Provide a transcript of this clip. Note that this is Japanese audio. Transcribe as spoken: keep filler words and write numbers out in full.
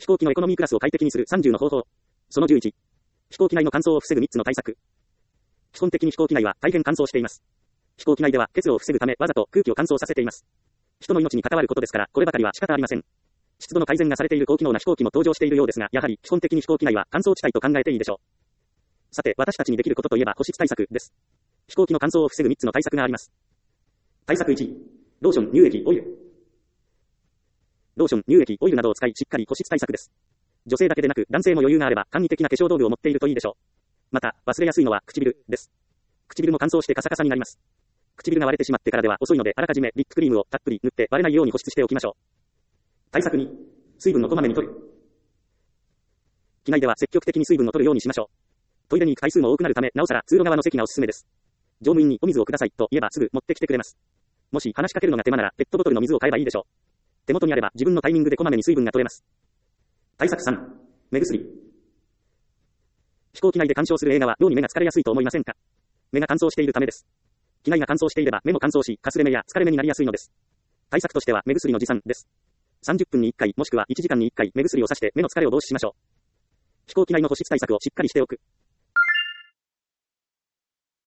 行機のエコノミークラスを快適にするさんじゅうの方法。そのじゅういち。飛行機内の乾燥を防ぐみっつの対策。基本的に飛行機内は大変乾燥しています。飛行機内では欠露を防ぐためわざと空気を乾燥させています。人の命に関わることですから、こればかりは仕方ありません。湿度の改善がされている高機能な飛行機も登場しているようですが、やはり基本的に飛行機内は乾燥地帯と考えていいでしょう。さて、私たちにできることといえば保湿対策です。飛行機の乾燥を防ぐみっつの対策があります。対策いち。ローション、乳液、オイル。ローション、乳液、オイルなどを使いしっかり保湿対策です。女性だけでなく男性も余裕があれば簡易的な化粧道具を持っているといいでしょう。また、忘れやすいのは唇です。唇も乾燥してカサカサになります。唇が割れてしまってからでは遅いので、あらかじめリップクリームをたっぷり塗って割れないように保湿しておきましょう。対策に、水分をこまめに取る。機内では積極的に水分を取るようにしましょう。トイレに行く回数も多くなるため、なおさら通路側の席がおすすめです。乗務員にお水をくださいと言えばすぐ持ってきてくれます。もし話しかけるのが手間ならペットボトルの水を買えばいいでしょう。手元にあれば自分のタイミングでこまめに水分が取れます。対策さん、目薬。飛行機内で鑑賞する映画は脳に目が疲れやすいと思いませんか？目が乾燥しているためです。機内が乾燥していれば目も乾燥し、かすれ目や疲れ目になりやすいのです。対策としては目薬の持参です。さんじゅっぷんにいっかいもしくはいちじかんにいっかい目薬をさして目の疲れを防止しましょう。飛行機内の保湿対策をしっかりしておく。